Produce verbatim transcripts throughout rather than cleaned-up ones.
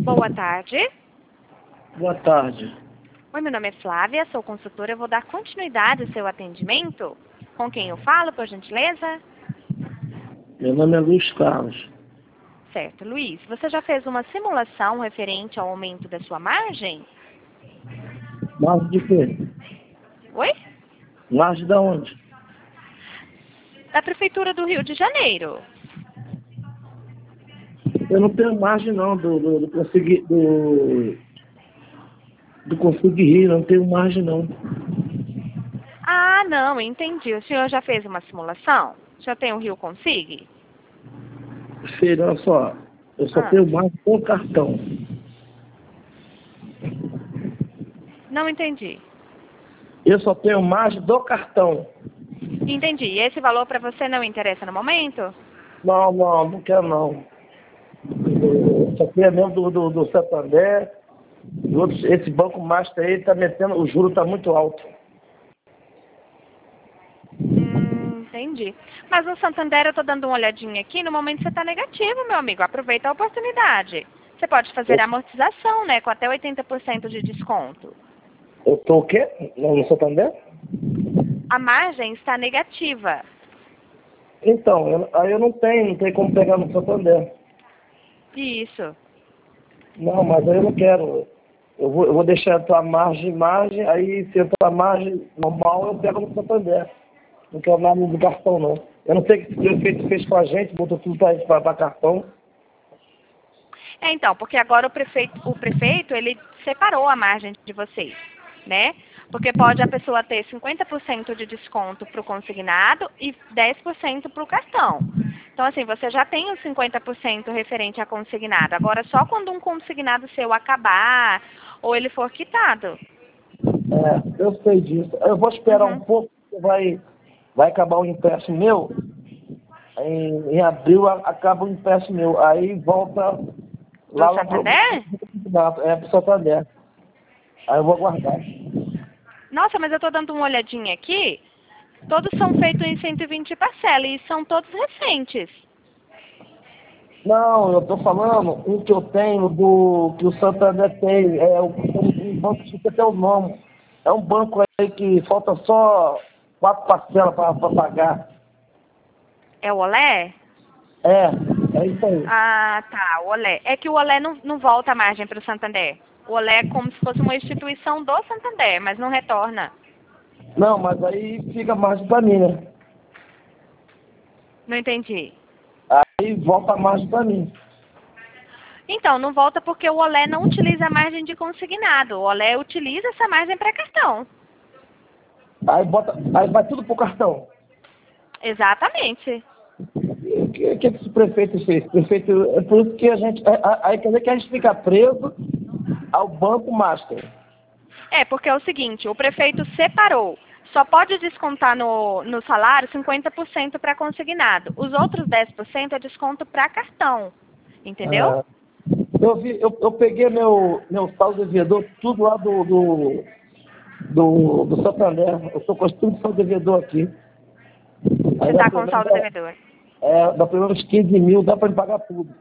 Boa tarde. Boa tarde. Oi, meu nome é Flávia, sou consultora. Eu vou dar continuidade ao seu atendimento. Com quem eu falo, por gentileza? Meu nome é Luiz Carlos. Certo. Luiz, você já fez uma simulação referente ao aumento da sua margem? Margem de quê? Oi? Margem da onde? Da Prefeitura do Rio de Janeiro. Eu não tenho margem não do, do, do conseguir do, do conseguir rir, não tenho margem não. Ah, não, entendi. O senhor já fez uma simulação? O senhor tem o Rio Consig? Filho, olha só, eu só Ah, tenho margem com cartão. não entendi. Eu só tenho margem do cartão. Entendi. E esse valor para você não interessa no momento? Não, não, não quero não. Eu só tenho mesmo do, do, do Santander. E outros, esse Banco Master aí tá metendo, o juro tá muito alto. Hum, entendi. Mas no Santander eu tô dando uma olhadinha aqui, no momento você tá negativo, meu amigo. Aproveita a oportunidade. Você pode fazer a amortização, né, com até oitenta por cento de desconto. Eu tô o quê? No no Santander? A margem está negativa. Então, eu, aí eu não tenho, não tem como pegar no Santander. Isso. Não, mas aí eu não quero. Eu vou, eu vou deixar a margem, margem, aí se entrar a margem normal, eu pego no Santander. Não quero nada do cartão, não. Eu não sei o que o prefeito fez com a gente, botou tudo para cartão. É, então, porque agora o prefeito, o prefeito, ele separou a margem de vocês, né? Porque pode a pessoa ter cinquenta por cento de desconto para o consignado e dez por cento para o cartão. Então, assim, você já tem os cinquenta por cento referente a consignado. Agora, só quando um consignado seu acabar ou ele for quitado. É, eu sei disso. Eu vou esperar um Uhum. pouco, porque vai, vai acabar o empréstimo meu. Em, em abril a- acaba o empréstimo meu. Aí volta Do lá, lá pro Santander? é, pro Santander. Aí eu vou aguardar. Nossa, mas eu estou dando uma olhadinha aqui. Todos são feitos em cento e vinte parcelas e são todos recentes. Não, eu tô falando um que eu tenho do que o Santander tem, é o- um banco que até o nome. É um banco aí que falta só quatro parcelas para pagar. É o Olé? É, é isso aí. Ah, tá, o Olé. É que o Olé não, não volta a margem para o Santander. O Olé é como se fosse uma instituição do Santander, mas não retorna. Não, mas aí fica margem para mim, né? Não entendi. Aí volta a margem para mim. Então, não volta porque o Olé não utiliza a margem de consignado. O Olé utiliza essa margem para cartão. Aí bota, aí vai tudo pro cartão. Exatamente. O que, que esse prefeito fez? Prefeito, é por isso que a gente. Aí quer dizer que a gente fica preso ao Banco Master. É, porque é o seguinte, o prefeito separou. Só pode descontar no, no salário cinquenta por cento para consignado. Os outros dez por cento é desconto para cartão. Entendeu? Ah, eu, vi, eu, eu peguei meu, meu saldo devedor, tudo lá do, do, do, do Santander. Eu estou com tudo saldo devedor aqui. Você Aí dá está pelo com menos, saldo devedor. é, dá pelo menos quinze mil, dá para me pagar tudo.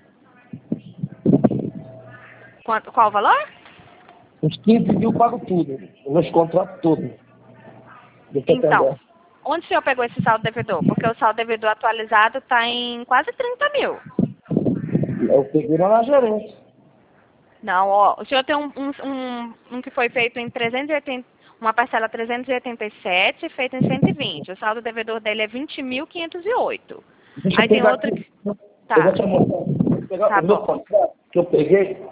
Quanto, qual o valor? Uns quinze mil eu pago tudo. Os meus contratos todos. Do Então, Santander. onde o senhor pegou esse saldo devedor? Porque o saldo devedor atualizado está em quase trinta mil. Eu peguei lá na gerência. Não, ó, o senhor tem um, um, um, um que foi feito em trezentos e oitenta, uma parcela trezentos e oitenta e sete, feita em cento e vinte. O saldo devedor dele é vinte mil quinhentos e oito. Deixa Aí eu tem pegar outro aqui. que... Eu vou Tá, te mostrar. Vou pegar tá o meu bom. contrato que eu peguei.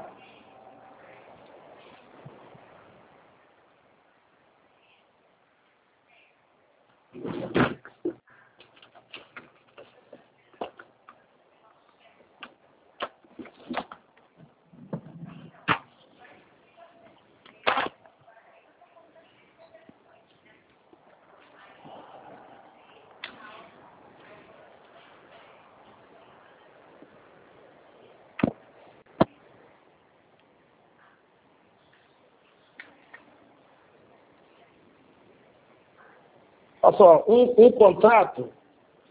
Olha só, um, um contrato,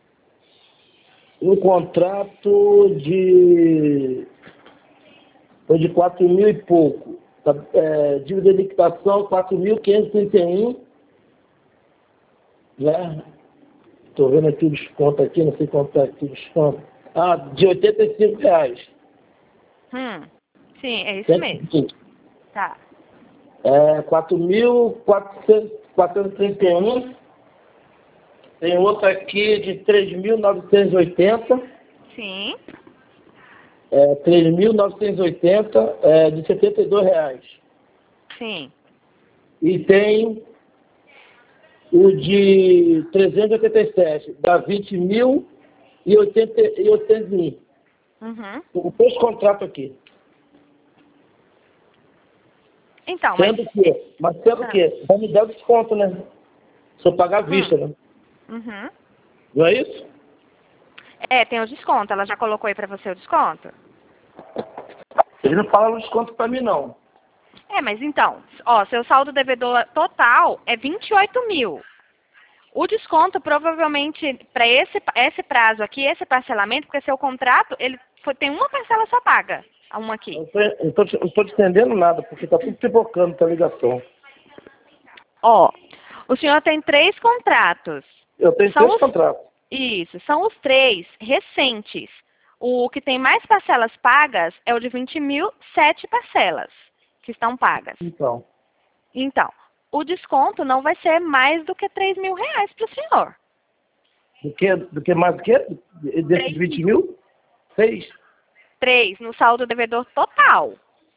um contrato de, foi de quatro mil e pouco. Tá, é, dívida de liquidação, quatro mil quinhentos e trinta e um. Né? Estou vendo aqui o desconto aqui, não sei quanto está aqui o desconto. Ah, de oitenta e cinco reais. Hum, sim, é isso mesmo. Tá. É, quatro mil quatrocentos e trinta e um. Tem outro aqui de três mil novecentos e oitenta. Sim. É, três mil novecentos e oitenta, é, de setenta e dois reais. Sim. E tem o de trezentos e oitenta e sete, dá vinte mil e oitenta e um. Uhum. Tem dois contratos aqui. Então, Sendo mas... que, mas sendo Ah. que, vai me dar desconto, né? Se eu pagar à vista, Hum. né? Uhum. Não é isso? É, tem o desconto. Ela já colocou aí pra você o desconto? Ele não fala desconto pra mim, não. É, mas então, ó, seu saldo devedor total é vinte e oito mil. O desconto provavelmente para esse, esse prazo aqui, esse parcelamento, porque seu contrato, ele foi, tem uma parcela só paga, uma aqui. Eu tô- eu tô te- eu não estou te entendendo nada, porque tá tudo pipocando, tá ligação. Ó, o senhor tem três contratos. Eu tenho São três os, contratos. isso, são os três recentes. O que tem mais parcelas pagas é o de vinte mil, sete parcelas que estão pagas. Então, Então, o desconto não vai ser mais do que três mil reais para o senhor. do que, do que mais do que? Desses Três vinte mil. mil? Seis. Três no saldo devedor total.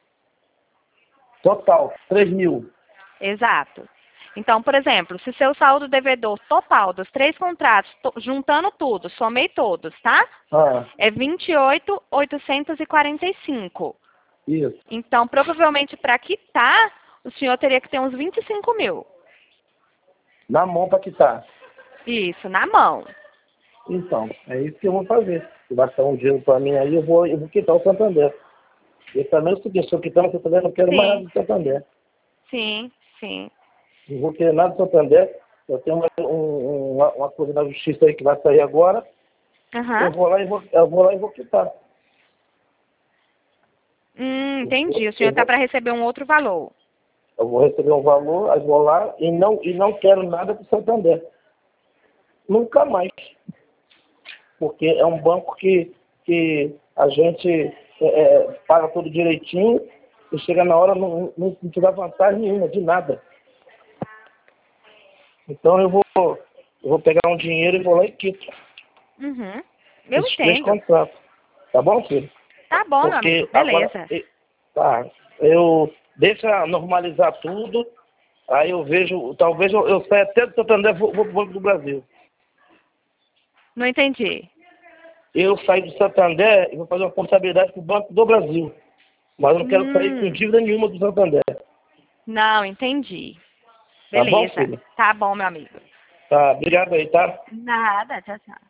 Total, três mil. Exato. Então, por exemplo, se seu saldo devedor total dos três contratos, to- juntando tudo, somei todos, tá? Ah, É vinte e oito mil oitocentos e quarenta e cinco. isso. Então, provavelmente, para quitar, o senhor teria que ter uns vinte e cinco mil. Na mão para quitar. Isso, na mão. Então, é isso que eu vou fazer. Se bastar um dinheiro para mim aí, eu vou, eu vou quitar o Santander. E também é o seguinte, se eu quitar o Santander, eu não quero mais nada Sim, do Santander. sim, sim. Não vou querer nada do Santander. Eu tenho uma, um, uma, uma coisa na justiça aí que vai sair agora. Aham. Eu vou lá e vou, eu vou lá e vou quitar. Hum, Eu vou, entendi. O senhor eu está vou, para receber um outro valor. eu vou receber um valor, aí vou lá e não, e não quero nada do Santander. Nunca mais. Porque é um banco que, que a gente é, é, paga tudo direitinho e chega na hora não, não, não te dá vantagem nenhuma, de nada. Então eu vou, eu vou pegar um dinheiro e vou lá e quito Uhum. Eu esses três entendo. contratos. Tá bom, filho? Tá bom, meu Porque amigo. agora, Beleza. e- tá, eu deixa normalizar tudo, aí eu vejo, talvez eu, eu saia até do Santander e vou, vou pro Banco do Brasil. Não entendi. Eu saio do Santander e vou fazer uma contabilidade pro Banco do Brasil. Mas eu não quero sair com Hum, dívida nenhuma do Santander. não, entendi. Tá bom, Beleza. filho? Tá bom, meu amigo. Tá, obrigado aí, tá? Nada, tchau, tchau.